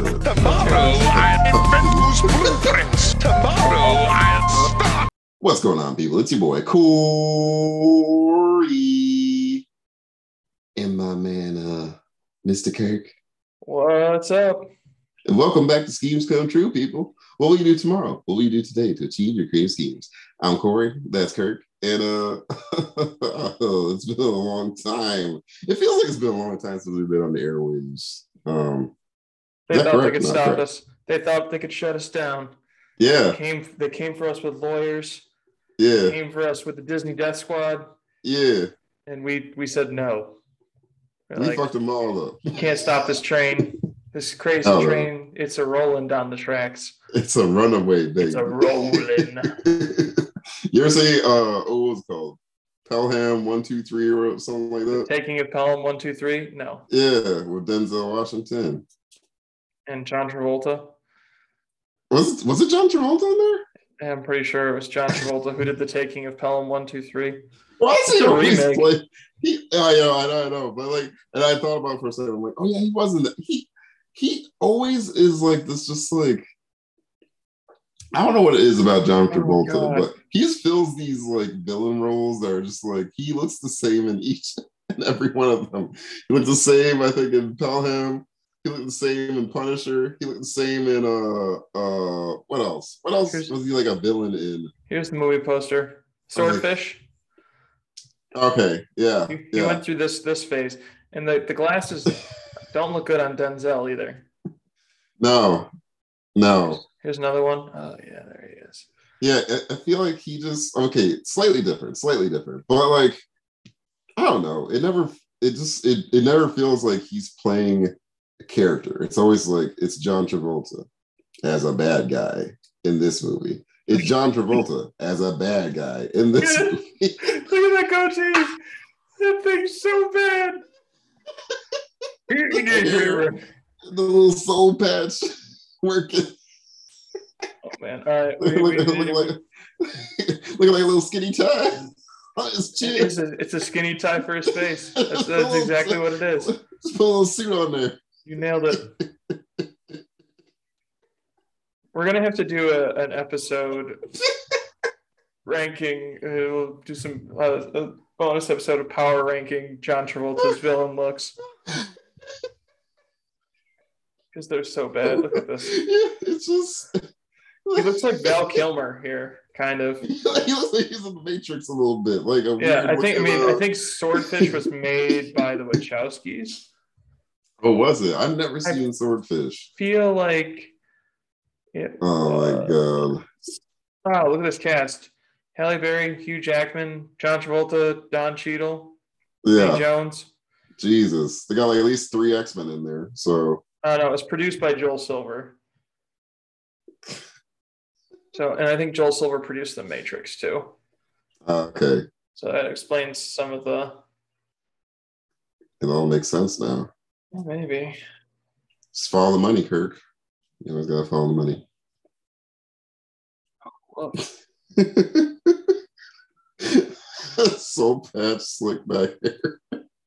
Tomorrow I'll invent those blueprints. Tomorrow I'll start. What's going on, people? It's your boy Corey and my man, Mr. Kirk. What's up? And welcome back to Schemes Come True, people. What will you do tomorrow? What will you do today to achieve your creative schemes? I'm Corey. That's Kirk. And it's been a long time. It feels like it's been a long time since we've been on the airwaves. They thought they could stop us. They thought they could shut us down. Yeah. They came for us with lawyers. Yeah. They came for us with the Disney Death Squad. Yeah. And we said no. We fucked them all up. You can't stop this train. This crazy train. It's a rolling down the tracks. It's a runaway, baby. It's a rolling. You ever say what was it called? Pelham 123 or something like that? Taking of Pelham 123? No. Yeah, with Denzel Washington. And John Travolta. Was it John Travolta in there? I'm pretty sure it was John Travolta who did the Taking of Pelham 123. Why is he always remake? play? I know, but like, and I thought about it for a second. I'm like, oh yeah, he wasn't. He always is like this, just like, I don't know what it is about John Travolta, but he just fills these like villain roles that are just like, he looks the same in each and every one of them. He looked the same, I think, in Pelham. He looked the same in Punisher. He looked the same in what else? What else was he like a villain in? Here's the movie poster. Swordfish. Okay, yeah. He went through this phase. And the glasses don't look good on Denzel either. No. Here's another one. Oh yeah, there he is. Yeah, I feel like he just slightly different. But like, I don't know. It never feels like he's playing a character. It's always like it's John Travolta as a bad guy in this movie. It's John Travolta as a bad guy in this movie. Look at that goatee. That thing's so bad. The little soul patch working. Oh man! All right, looking like a little skinny tie on his chin. It's a skinny tie for his face. That's exactly what it is. Just put a little suit on there. You nailed it. We're gonna have to do an episode ranking. We'll do some a bonus episode of power ranking John Travolta's villain looks because they're so bad. Look at this. Yeah, it's just. He looks like Val Kilmer here, kind of. He looks like he's in the Matrix a little bit. Like I think Swordfish was made by the Wachowskis. Oh, was it? I've never seen Swordfish. Feel like. Oh my god! Wow, look at this cast: Halle Berry, Hugh Jackman, John Travolta, Don Cheadle, Vinnie Jones. Jesus, they got like at least 3 X-Men in there. So. No, it was produced by Joel Silver. So, and I think Joel Silver produced The Matrix too. Okay. So that explains some of the. It all makes sense now. Maybe. Just follow the money, Kirk. You always gotta follow the money. Oh, Soul patch, slick back hair.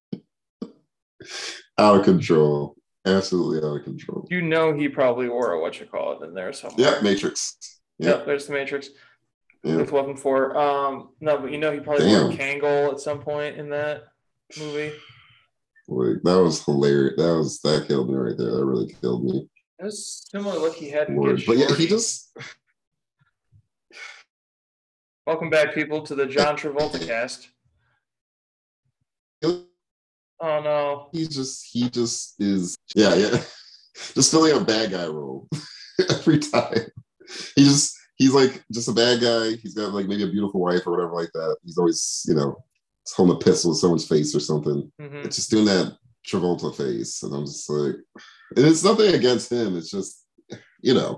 Out of control. Absolutely out of control. You know he probably wore a whatchamacallit in there somewhere. Yeah, Matrix. Yep, there's the Matrix. With Weapon 4. No, but you know he probably wore a Kangol at some point in that movie. Like, that was hilarious. That killed me right there. That really killed me. It was similar look he had in But yeah, he just. Welcome back, people, to the John Travolta cast. Oh no. He just is just filling a bad guy role every time. He's like just a bad guy. He's got like maybe a beautiful wife or whatever like that. He's always, holding a pistol at someone's face or something. Mm-hmm. It's just doing that Travolta face. And I'm just like, and it's nothing against him. It's just, Yeah.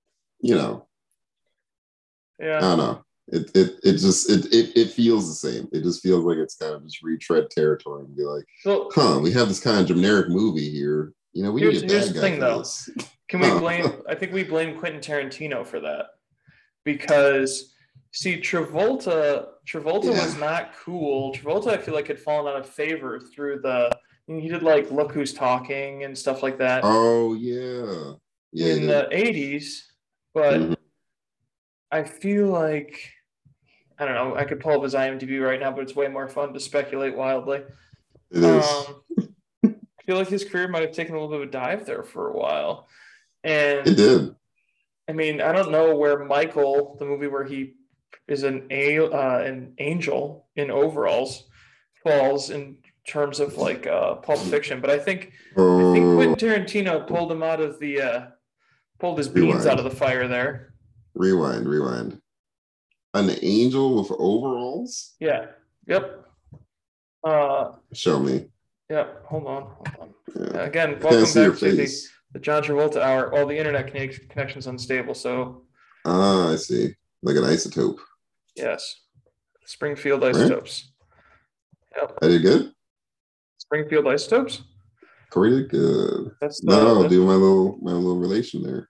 I don't know. It feels the same. It just feels like it's kind of just retread territory and be like, we have this kind of generic movie here. We need a bad guy thing, for though. this. Can we blame? I think we blame Quentin Tarantino for that because see, Travolta was not cool. Travolta, I feel like, had fallen out of favor through he did like Look Who's Talking and stuff like that. Oh yeah. Yeah, in the 80s, but Mhm. I feel like I don't know. I could pull up his IMDb right now, but it's way more fun to speculate wildly. It is. Um, I feel like his career might have taken a little bit of a dive there for a while. It And did. I mean, I don't know where Michael, the movie where he is an angel in overalls, falls in terms of like Pulp Fiction. But I think Oh, Quentin Tarantino pulled him out of the pulled his beans out of rewind, the fire there. rewind. An angel with overalls? Yeah. Yep. Uh, Show me. yep. Hold on. Yeah. Again, I can't welcome see your back to face. the John Travolta hour. Well, the internet connection's unstable, so Ah, I see. Like an isotope, yes. Springfield right? Isotopes. Yep. I did good. Springfield Isotopes. Corey did good. That's No, the do my little relation there.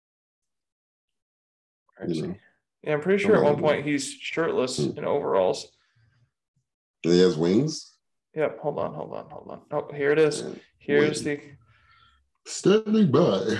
You know, Yeah, I'm pretty come sure at one on. point he's shirtless in overalls. And he has wings. Yep. Hold on. Oh, here it is. And Here's wing. the. Standing by.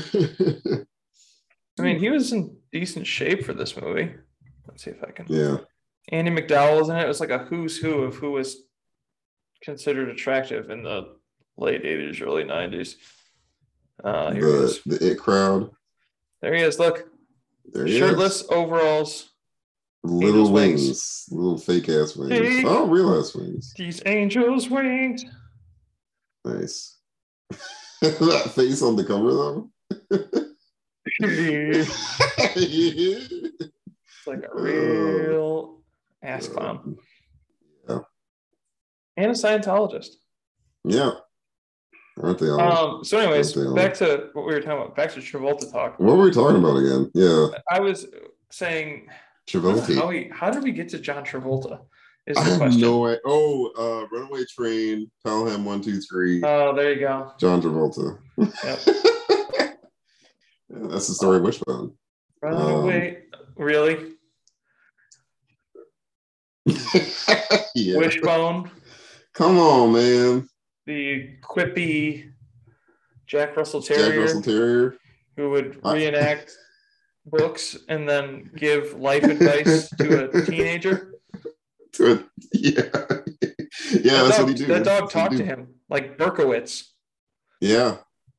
I mean, he was in decent shape for this movie. Let's see if I can. Yeah. Andy McDowell was in it. It was like a who's who of who was considered attractive in the late 80s, early 90s. Here he is. The it crowd. There he is. Look. There he Shirtless is. overalls. Little Angel's wings. Little fake ass wings. Take Oh, real ass wings. these angels' wings. Nice. That face on the cover though. It's like a real ass clown. Yeah. And a Scientologist. Yeah. Aren't they all? So anyways, Aren't they all? back to what we were talking about, back to Travolta talk. What were we talking about again? Yeah. I was saying Travolta. how did we get to John Travolta? Is I the have question. no idea. Oh, Runaway Train, Pelham 1, 2, 3. Oh, there you go. John Travolta. Yep. Yeah, that's the story of Wishbone. Runaway. Really? Yeah. Wishbone. Come on, man. The quippy Jack Russell Terrier. Who would reenact books and then give life advice to a teenager. Yeah, that's what he did. That dog talked to him like Berkowitz. Yeah.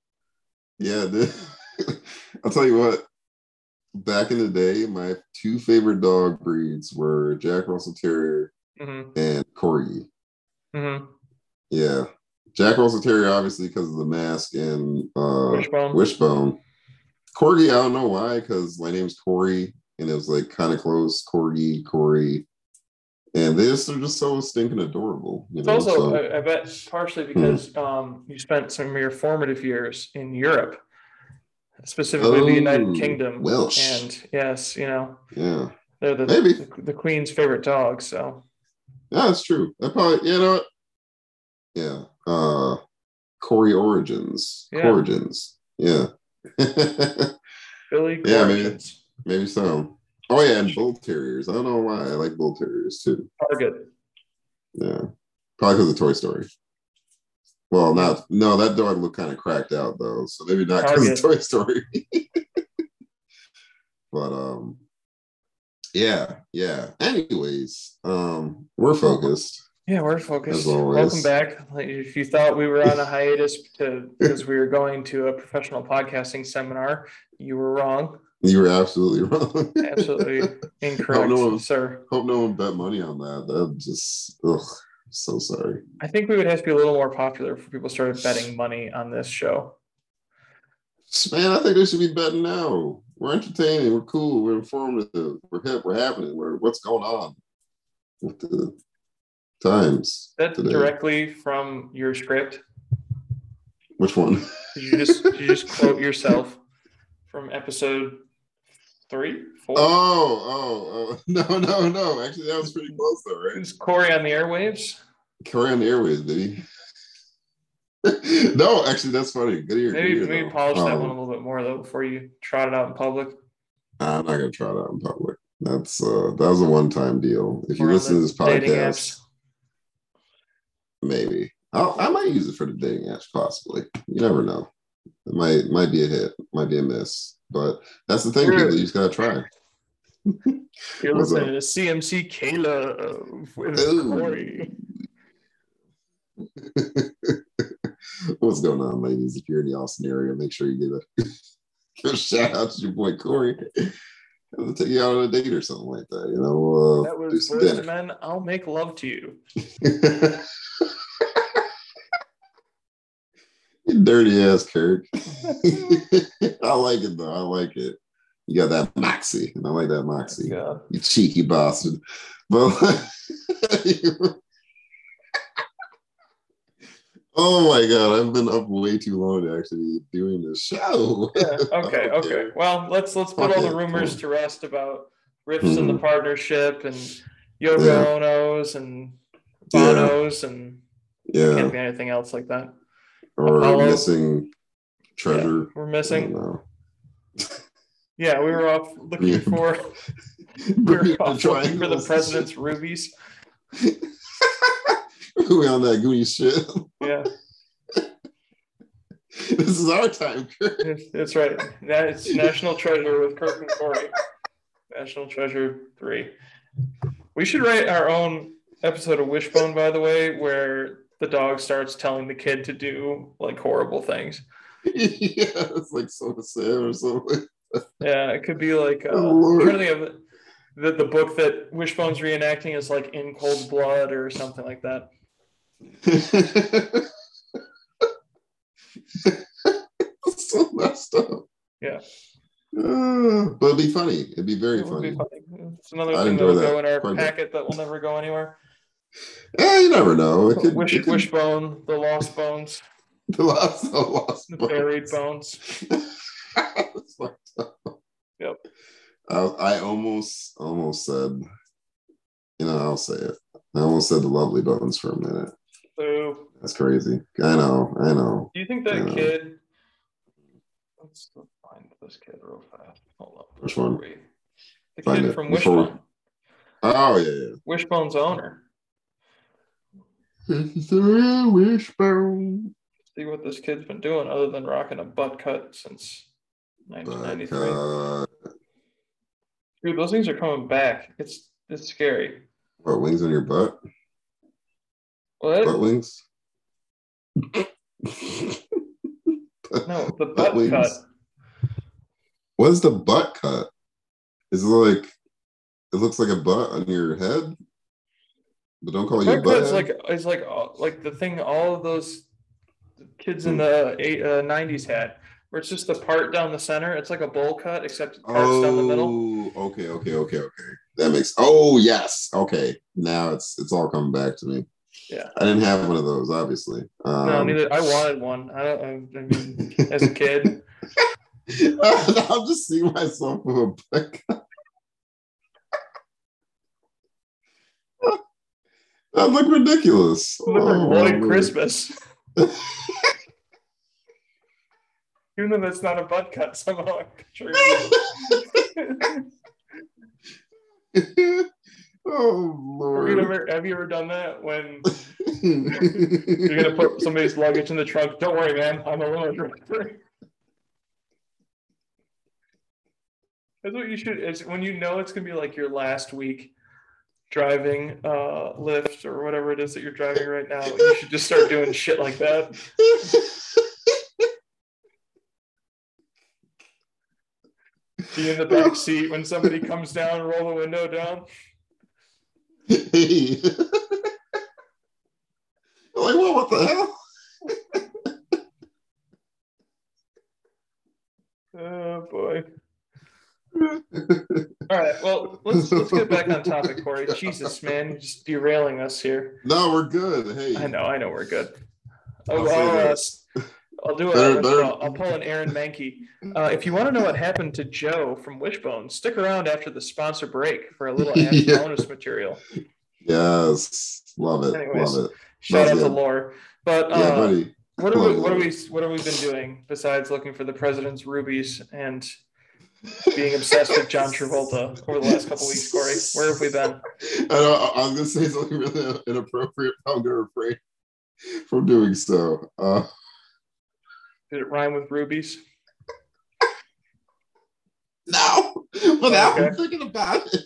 I'll tell you what. Back in the day, my two favorite dog breeds were Jack Russell Terrier and Corgi. Mm-hmm. Yeah, Jack Russell Terrier obviously because of the mask and Wishbone. Corgi, I don't know why, because my name's Corey, and it was like kind of close. Corey, and they're just so stinking adorable. You know? It's also, I bet, partially because you spent some of your formative years in Europe, specifically the United Kingdom. Welsh. And yes, yeah, they're the Queen's favorite dog. So yeah, that's true. I probably, you know what? Yeah, Corey Origins. Yeah. Origins. Yeah. Billy. Yeah, Origins. maybe so. Oh yeah, and bull terriers. I don't know why I like bull terriers too. Target. Yeah, probably because of Toy Story. Well, that dog looked kind of cracked out though, so maybe not because of Toy Story. But yeah. Anyways, we're focused. Yeah, we're focused. As always. Welcome back. If you thought we were on a hiatus because we were going to a professional podcasting seminar, you were wrong. You were absolutely wrong. Absolutely incorrect, sir. Hope no one bet money on that. That just, so sorry. I think we would have to be a little more popular if people started betting money on this show. Man, I think they should be betting now. We're entertaining. We're cool. We're informative. We're hip. We're happening. What's going on with the times? That's directly from your script. Which one? Did you just quote yourself from episode 3, 4? Oh. No. Actually, that was pretty close though, right? Is Corey on the airwaves? Corey on the airwaves, baby. No, actually, that's funny. Good ear. Maybe polish that one a little bit more though before you trot it out in public. I'm not gonna try it out in public. That's that was a one-time deal. If you listen to this podcast, maybe I might use it for the dating apps. Possibly, you never know. It Might be a hit, might be a miss, but that's the thing, people. You just gotta try. You're What's listening up? to CMC Kayla with Ooh. Corey. What's going on, ladies? If you're in the Austin area, make sure you give a shout out to your boy Corey. I'll take you out on a date or something like that. You know, That do was some Boys dinner. to Men. I'll make love to you. You dirty ass Kirk. I like it though. I like it. You got that moxie, and I like that moxie. God. You cheeky bastard. But oh my god, I've been up way too long to actually be doing this show. Yeah. Okay. don't Okay. care. Well, let's put Fuck all the it. rumors Come to rest about rifts in the Mhm. partnership and Yoko Yeah. Ono's and Yeah. Bono's and Yeah, can't be anything else like that. or Apollo. missing treasure. Yeah, we're I missing. don't know. Yeah, we were off looking Yeah. for the president's rubies. We on that gooey shit. Yeah, This is our time, Kurt. that's right. It's National Treasure with Kirk and Corey. National Treasure 3. We should write our own episode of Wishbone, by the way, where the dog starts telling the kid to do like horrible things. Yeah, it's like so sad or something. Yeah, it could be like Oh, I'm Lord. trying to think of the book that Wishbone's reenacting is like In Cold Blood or something like that. So messed up. Yeah. But it'd be funny. It'd be very It would funny. be funny. It's another I'd thing enjoy that'll that go in our quite a bit. packet that will never go anywhere. You never know. It could, Wishbone, the lost bones, the lost the buried bones. It's fucked up. Yep. I almost said, I'll say it. I almost said the lovely bones for a minute. So, That's crazy. I know. do you think that kid? Let's find this kid real fast. Hold on. Which one? The Find kid it from before- Wishbone. Oh yeah. Wishbone's owner. It's the real wishbone. See what this kid's been doing other than rocking a butt cut since 1993. Dude, those things are coming back. It's scary. What, wings on your butt? What? Butt wings? No, the butt wings. cut. What is the butt cut? Is it like it looks like a butt on your head? But don't call it your Butt butt. cut is like the thing all of those kids in the 90s had, where it's just the part down the center. It's like a bowl cut, except it parts down the middle. Okay. That makes. Oh yes. Okay. Now it's all coming back to me. Yeah. I didn't have one of those, obviously. No, neither. I wanted one. I mean, as a kid. I'm just seeing myself with a butt cut. That looked ridiculous. Look like White Christmas. Even though that's not a butt cut, somehow I'm picturing Oh Lord. Have you ever done that when you're gonna put somebody's luggage in the trunk? Don't worry, man. I'm a limo driver. That's what you should. It's when you know it's gonna be like your last week driving Lyft or whatever it is that you're driving right now. You should just start doing shit like that. Be in the back seat when somebody comes down, roll the window down. Hey. Like, well, what the hell? Oh boy. All right, well, let's get back on topic, Corey. Jesus, man, you're just derailing us here. No, we're good. Hey. I know we're good. I'll say this. I'll do I'll pull an Aaron Mankey. If you want to know what happened to Joe from Wishbone, stick around after the sponsor break for a little Yeah. bonus material. Yes. Love it. Anyways, Love it. Shout That's out to good. Lore. But Yeah, buddy. what have we been doing besides looking for the president's rubies and being obsessed with John Travolta over the last couple weeks, Corey? Where have we been? I was gonna say something really inappropriate. I'm gonna refrain from doing so. Did it rhyme with rubies? No, but now Okay. I'm thinking about it.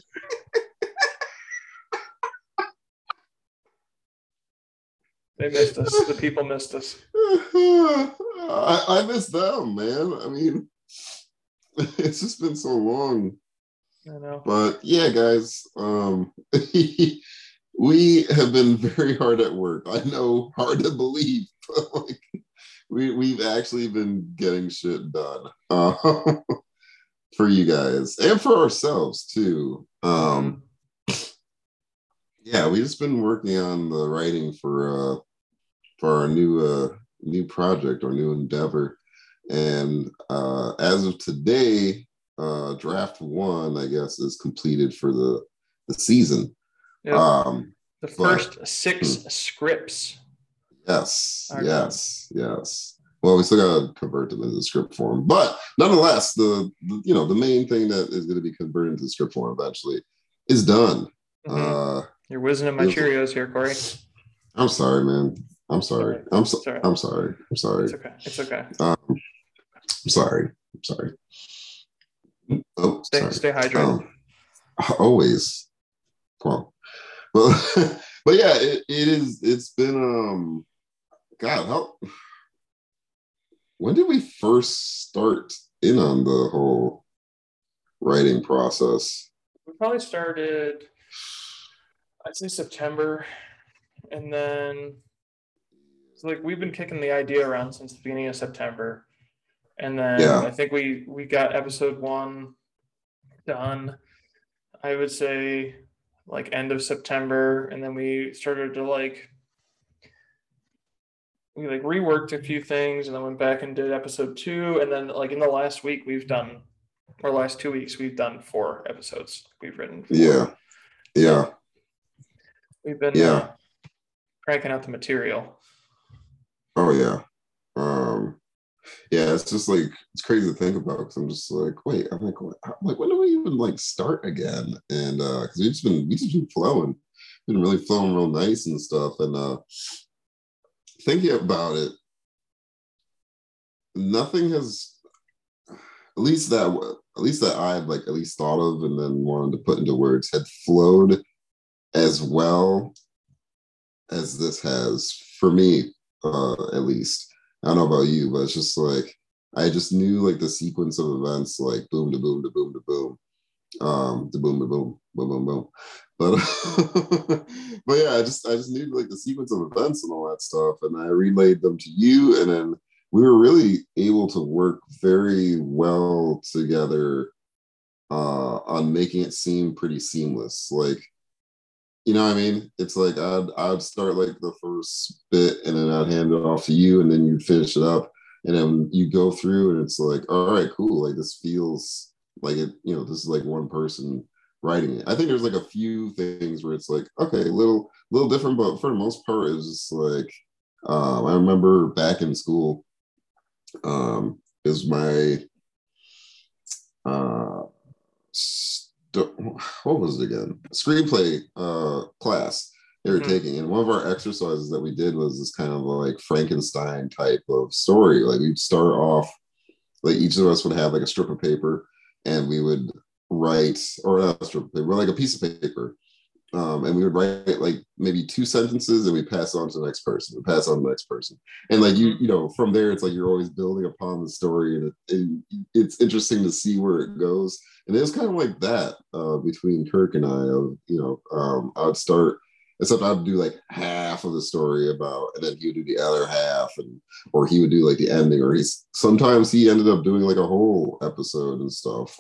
They missed us. The people missed us. I miss them, man. I mean, it's just been so long. I know. But yeah, guys, we have been very hard at work. I know, hard to believe, but like we've actually been getting shit done for you guys and for ourselves too. Yeah, we've just been working on the writing for our new project, our new endeavor, and as of today, draft one, I guess, is completed for the season. Yep. The first But, 6 scripts. Yes, are yes, yes. Well, we still gotta convert them into script form, but nonetheless, the main thing that is going to be converted into script form eventually is done. You're whizzing at my Cheerios here, Corey. I'm sorry, man. I'm sorry. Right. I'm sorry. I'm sorry. It's okay. It's okay. I'm sorry. I'm sorry. Oh, Stay hydrated. Always. Well, but yeah, it is. It's been God help. When did we first start in on the whole writing process? We probably started, I'd say September, and then it's like we've been kicking the idea around since the beginning of September, and then I think we got episode 1 done. I would say like end of September, and then we started to we reworked a few things, and then went back and did episode 2, and then like in the last 2 weeks we've done 4 episodes. We've written 4. Yeah. We've been cranking out the material. Oh yeah. Yeah, it's just like it's crazy to think about because I'm just like, wait, I'm like when do we even like start again? And because we just been flowing, been really flowing real nice and stuff. And thinking about it, nothing has at least that I've like at least thought of and then wanted to put into words had flowed as well as this has for me, at least. I don't know about you, but it's just like I just knew like the sequence of events, like boom to boom to boom to boom, to boom to boom, boom boom boom. But but yeah, I just knew like the sequence of events and all that stuff, and I relayed them to you, and then we were really able to work very well together on making it seem pretty seamless, like. You know what I mean? It's like I'd start like the first bit and then I'd hand it off to you and then you'd finish it up and then you go through and it's like, all right, cool. Like this feels like it, this is like one person writing it. I think there's like a few things where it's like, okay, little different, but for the most part, it was just like I remember back in school, is my what was it again? Screenplay class they were taking, and one of our exercises that we did was this kind of like Frankenstein type of story. Like we'd start off, like each of us would have like a strip of paper, and we would write, or not a strip of paper, like a piece of paper, and we would write like maybe 2 sentences, and we pass on to the next person, and like from there, it's like you're always building upon the story, and it's interesting to see where it goes. And it was kind of like that between Kirk and I. I would start, except I'd do like half of the story about, and then he would do the other half, or he would do like the ending, or sometimes he ended up doing like a whole episode and stuff.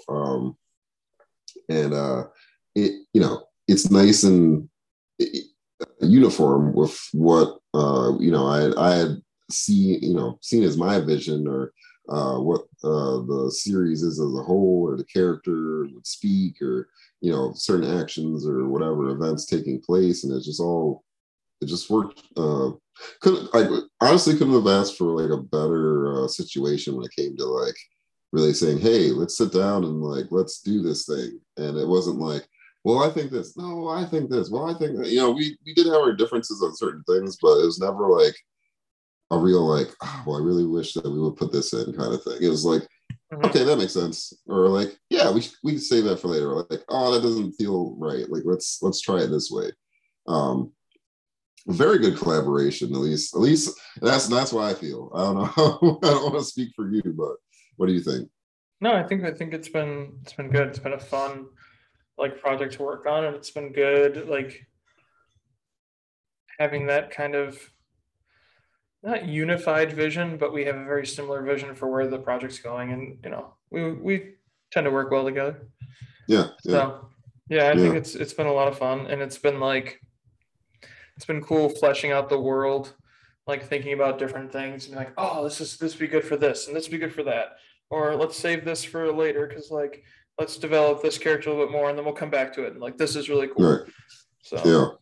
It's nice and uniform with what I had seen as my vision, or what the series is as a whole, or the character would speak, or certain actions or whatever events taking place, and it just worked. Honestly couldn't have asked for like a better situation when it came to like really saying, hey, let's sit down and like let's do this thing. And it wasn't like, well, I think this. No, I think this. Well, I think that. We did have our differences on certain things, but it was never like, a real like, oh, well, I really wish that we would put this in kind of thing. It was like, okay, that makes sense. Or like, yeah, we can save that for later. Or like, oh, that doesn't feel right. Like let's try it this way. Um, very good collaboration, at least that's why I feel. I don't know. I don't want to speak for you, but what do you think? No, I think it's been good. It's been a fun like project to work on, and it's been good like having that kind of not unified vision, but we have a very similar vision for where the project's going, and we tend to work well together. Yeah, yeah, So yeah, I think yeah. it's been a lot of fun, and it's been cool fleshing out the world, like thinking about different things and like, oh, this would be good for this, and this would be good for that, or let's save this for later because like let's develop this character a little bit more, and then we'll come back to it, and like this is really cool. Right. So Yeah,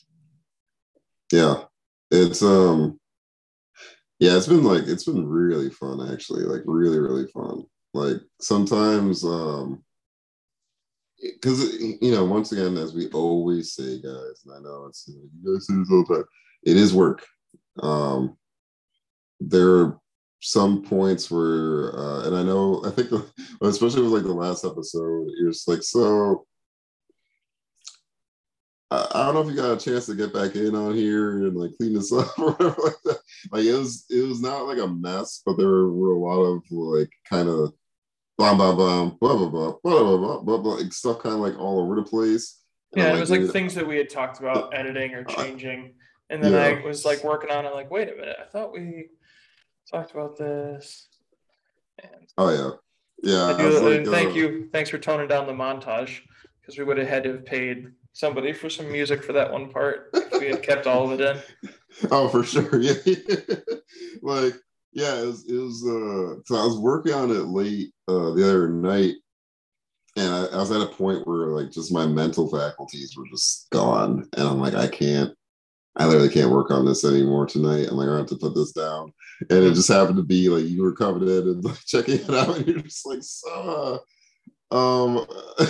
yeah. It's yeah, it's been really fun actually, like really, really fun. Like sometimes because once again, as we always say, guys, and I know you guys say this all the time, it is work. Um, there are some points where, and I think, especially with like the last episode, you're just like, so I don't know if you got a chance to get back in on here and like clean this up or whatever like that. Like it was not like a mess, but there were a lot of like kind of blah blah blah blah blah blah blah blah blah blah, blah like stuff kind of like all over the place. And I'm yeah, it like, was like dude, things that we had talked about editing or I, changing, and then yeah, I was like working on it, like, wait a minute, I thought we talked about this. And oh yeah, I yeah. I was do, like, and thank you. Thanks for toning down the montage because we would have had to have paid somebody for some music for that one part if we had kept all of it in. oh for sure, yeah, like yeah, it was. So I was working on it late the other night, and I was at a point where like just my mental faculties were just gone, and I'm like, I literally can't work on this anymore tonight. I'm like, I have to put this down. And it just happened to be like you were coming in and like checking it out, and you're just like, so um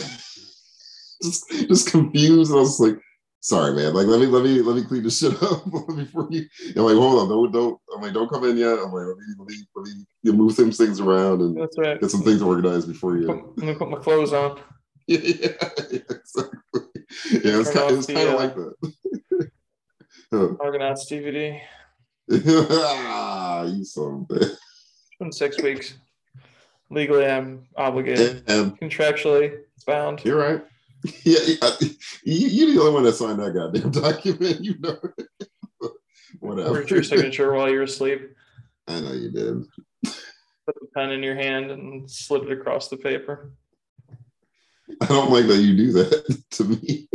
just confused. And I was like, sorry, man. Like let me clean this shit up before you. I'm like, hold on, don't. I'm like, don't come in yet. I'm like, let me you move some things around and That's right. get some things organized before you. Let me put my clothes on. Yeah, exactly. Yeah, Turn it off was kind of like the that. Argonauts DVD. Ah, you son of a bitch. It's been 6 weeks. Legally, I'm obligated. And Contractually bound. you're right. Yeah, you're the only one that signed that goddamn document. Whatever. Where's your signature while you're asleep? I know you did. Put the pen in your hand and slid it across the paper. I don't like that you do that to me.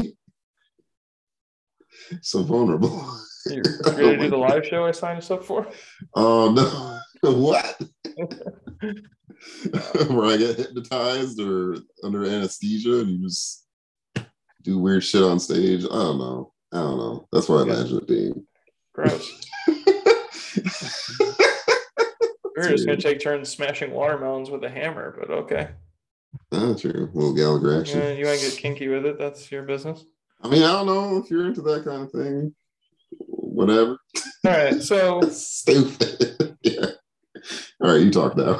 So vulnerable. You're ready to do the live show I signed us up for? Oh no. What? Where I get hypnotized or under anesthesia and you just do weird shit on stage. I don't know. That's what I imagine it being. Gross. We're just going to take turns smashing watermelons with a hammer, but okay. True. A little Gallagher action. You want to get kinky with it? That's your business. I mean, I don't know if you're into that kind of thing. Whatever. All right, so stupid. Yeah. All right, you talk now.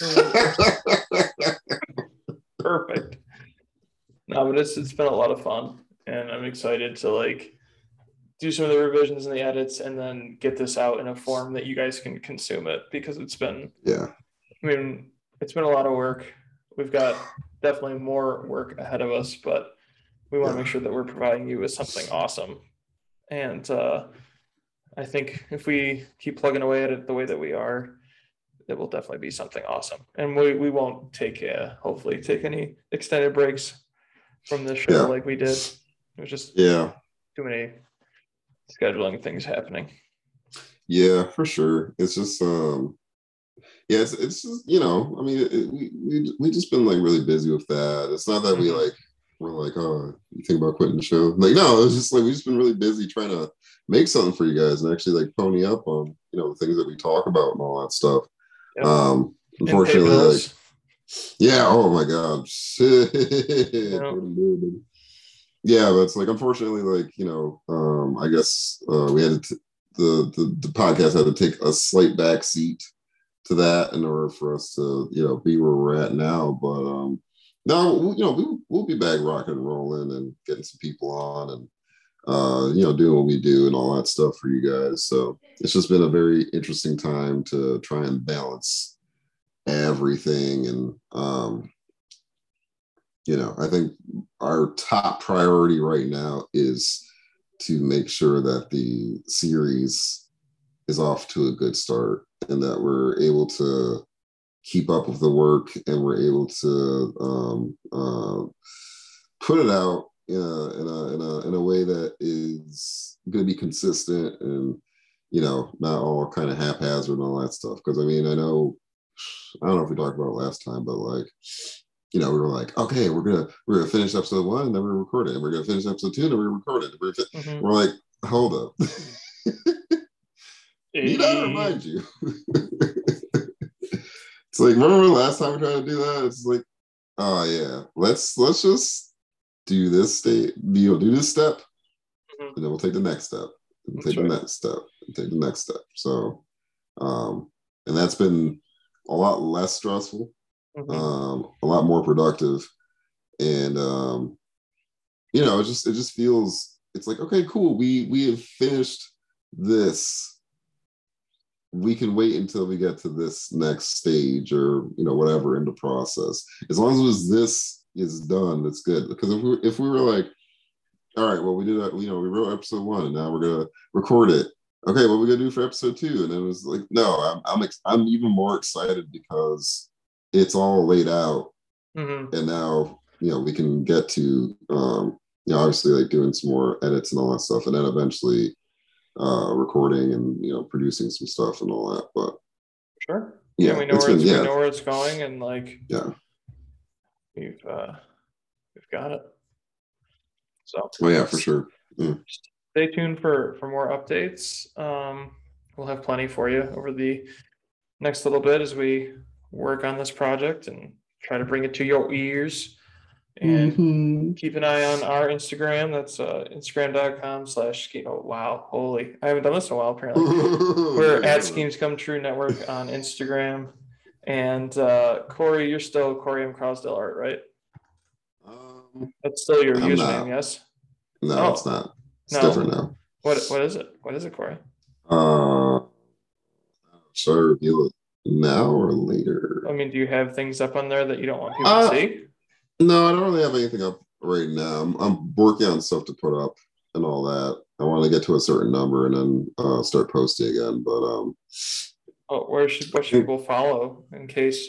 Perfect. No, but it's been a lot of fun, and I'm excited to like do some of the revisions and the edits, and then get this out in a form that you guys can consume it because it's been I mean, it's been a lot of work. We've got definitely more work ahead of us, but we want to make sure that we're providing you with something awesome. And I think if we keep plugging away at it the way that we are, it will definitely be something awesome. And we won't hopefully take any extended breaks from this show like we did. It was just too many scheduling things happening. Yeah, for sure. It's just it's just I mean we just been like really busy with that. It's not that we're like, oh, you think about quitting the show? Like, no, it's just like we've just been really busy trying to make something for you guys and actually like pony up on the things that we talk about and all that stuff. Yep. Unfortunately, like, yeah, oh my god, shit. Yep. Yeah, but it's like unfortunately, like I guess we had to the podcast had to take a slight back seat to that in order for us to be where we're at now. But now we'll be back rocking and rolling and getting some people on and doing what we do and all that stuff for you guys. So it's just been a very interesting time to try and balance everything. And I think our top priority right now is to make sure that the series is off to a good start and that we're able to keep up with the work and we're able to put it out in a way that is going to be consistent and not all kind of haphazard and all that stuff. Because I don't know if we talked about it last time, but like we were like, okay, we're gonna finish episode 1 and then we're recording, and we're gonna finish episode 2 and then we're recording. We're like, hold up. Need I remind you? It's like, remember the last time we tried to do that? It's like, oh yeah, let's just do this do this step, and then we'll take the next step, and take the next step, and take the next step. So, and that's been a lot less stressful, a lot more productive, and it just feels, it's like, okay, cool, we have finished this. We can wait until we get to this next stage or whatever in the process. As long as this is done, that's good. Because if we were like, all right, well, we did that, we wrote episode 1 and now we're gonna record it. Okay, what are we gonna do for episode 2? And then it was like, no, I'm even more excited because it's all laid out, and now we can get to obviously like doing some more edits and all that stuff, and then eventually recording and producing some stuff and all that. But sure, we know where it's going, and like we've got it. So for sure. Stay tuned for more updates. We'll have plenty for you over the next little bit as we work on this project and try to bring it to your ears. And keep an eye on our Instagram. That's instagram.com/scheme. Oh, wow. Holy. I haven't done this in a while, apparently. We're at Schemes Come True Network on Instagram. And Corey, you're still Corey M. Crosdale Art, right? That's still your username, yes? No, it's not. It's different now. What is it? What is it, Corey? Should I reveal it now or later? I mean, do you have things up on there that you don't want people to see? No, I don't really have anything up right now. I'm working on stuff to put up and all that. I want to get to a certain number and then start posting again. But what should people follow in case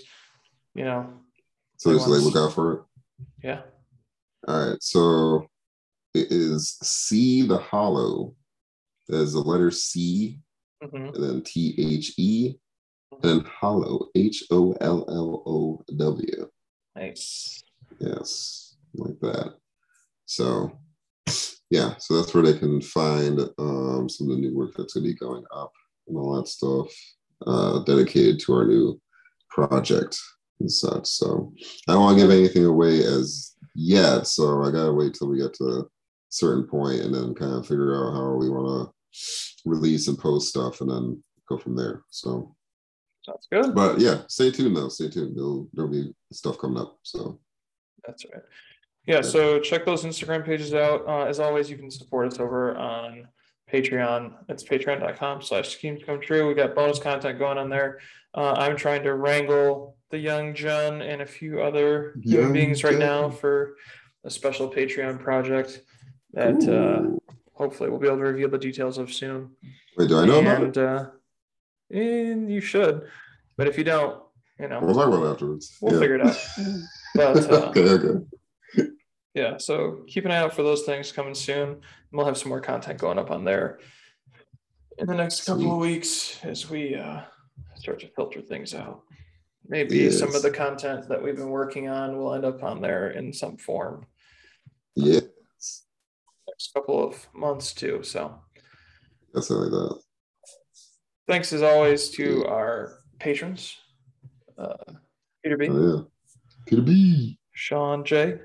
So just look out for it. Yeah. All right. So it is C the Hollow. There's the letter C, and then THE, and then Hollow, HOLLOW. Nice. Yes, like that. So yeah, so that's where they can find some of the new work that's going to be going up and all that stuff, dedicated to our new project and such. So I don't want to give anything away as yet, so I gotta wait till we get to a certain point and then kind of figure out how we want to release and post stuff and then go from there. So sounds good. But yeah, stay tuned though. Stay tuned. There'll be stuff coming up. So that's right. Yeah, so check those Instagram pages out. As always, you can support us over on Patreon. It's patreon.com/schemes come true. We got bonus content going on there. I'm trying to wrangle the young John and a few other human beings right now for a special Patreon project that hopefully we'll be able to reveal the details of soon. Wait, do I know about it? And you should, but if you don't, we'll talk about it afterwards. We'll figure it out. But okay. Yeah, so keep an eye out for those things coming soon. And we'll have some more content going up on there in the next couple of weeks as we start to filter things out. Maybe some of the content that we've been working on will end up on there in some form. Yes. Next couple of months too. So that's like that. Thanks as always to our patrons, Peter B. Oh, yeah. Peter B. Sean J.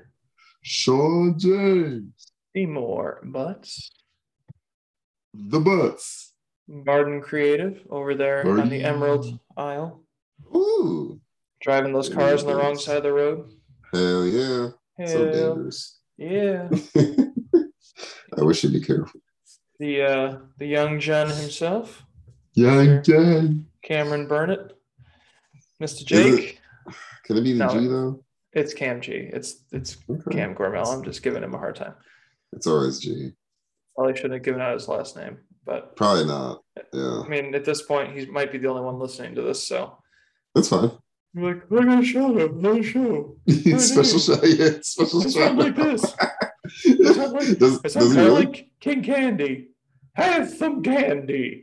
Seymour Butts. The Butts. Garden Creative over there on the Emerald Isle. Ooh. Driving those cars on the wrong side of the road. Hell yeah. So dangerous. Yeah. I wish you'd be careful. The young Jen himself. Young Jen. Cameron Burnett. Mr. Jake. Can it be the G though? It's Cam G. It's okay. Cam Gormel. I'm just giving him a hard time. It's always G. Probably shouldn't have given out his last name, but probably not. Yeah. I mean, at this point, he might be the only one listening to this, so that's fine. You're like, we're gonna show him another show. Special show, yeah. Special show. Sound like this. It sounds kind of like King Candy. Have some candy.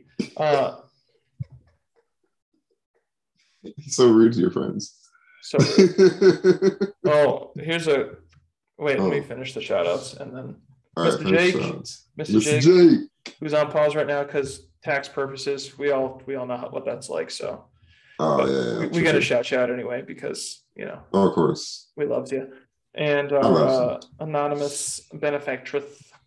He's so rude to your friends. So, here's a wait. Let me finish the shout outs and then Mr. Jake, Mr. Jake, who's on pause right now because tax purposes. We all know what that's like. So, we got to shout you out anyway because of course, we loved you. And our anonymous benefactress.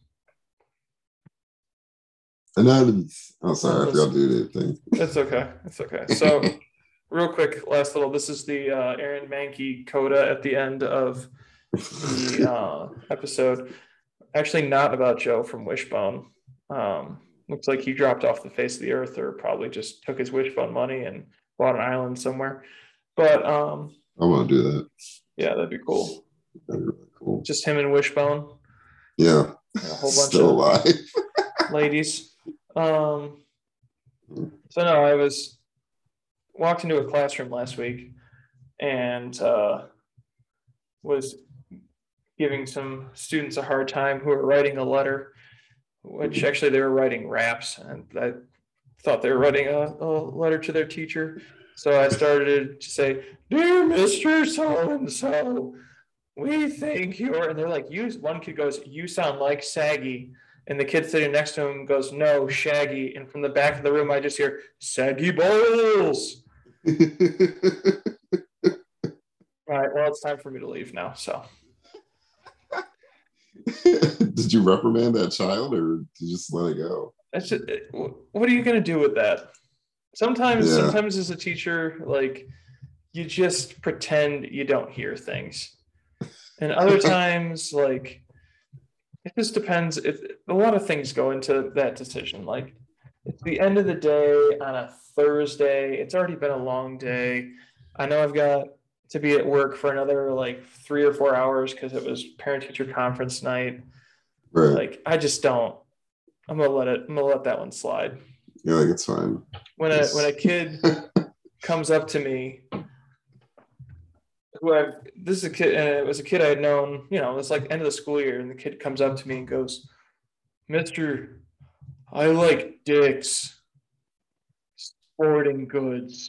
Anonymous. Oh, sorry, I forgot to do that thing. It's okay. So. Real quick, last little. This is the Aaron Mankey coda at the end of the episode. Actually, not about Joe from Wishbone. Looks like he dropped off the face of the earth, or probably just took his Wishbone money and bought an island somewhere. But I want to do that. Yeah, that'd be cool. That'd be really cool. Just him and Wishbone. Yeah. And a whole bunch Still alive. Ladies. So no, I walked into a classroom last week and was giving some students a hard time who were writing a letter, which actually they were writing raps, and I thought they were writing a letter to their teacher. So I started to say, "Dear Mr. So-and-so, we think you're," and they're like, one kid goes, "You sound like Saggy." And the kid sitting next to him goes, "No, Shaggy." And from the back of the room, I just hear, "Saggy Balls." All right, well, it's time for me to leave now. So, did you reprimand that child, or did you just let it go? What are you going to do with that? Sometimes as a teacher, like, you just pretend you don't hear things, and other times, like, it just depends. A lot of things go into that decision. Like, it's the end of the day on a Thursday. It's already been a long day. I know I've got to be at work for another like 3 or 4 hours because it was parent-teacher conference night. Right. Like, I just don't. I'm gonna let that one slide. Yeah, like, it's fine. When a kid comes up to me, this is a kid, and it was a kid I had known. It was like end of the school year, and the kid comes up to me and goes, "Mr. I like Dick's Sporting Goods."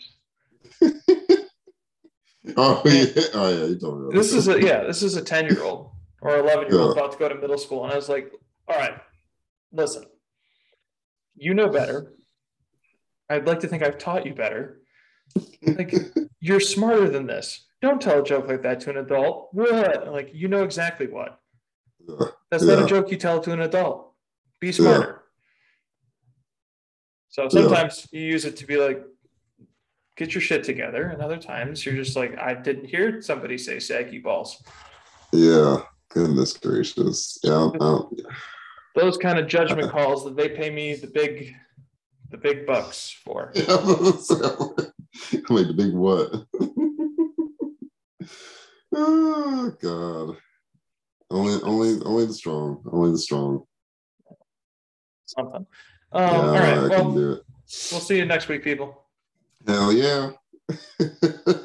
Oh yeah, you told me. This is a 10-year-old or 11-year-old about to go to middle school, and I was like, "All right, listen, you know better. I'd like to think I've taught you better. Like, you're smarter than this. Don't tell a joke like that to an adult. What? Like, you know exactly what. That's not a joke you tell to an adult. Be smarter." So sometimes you use it to be like, get your shit together. And other times you're just like, I didn't hear somebody say saggy balls. Yeah. Goodness gracious. Yeah. Those kind of judgment calls that they pay me the big bucks for. Yeah, I'm like, the big what? Oh God. Only the strong. Only the strong. Something. All right. I can do it. We'll see you next week, people. Hell yeah.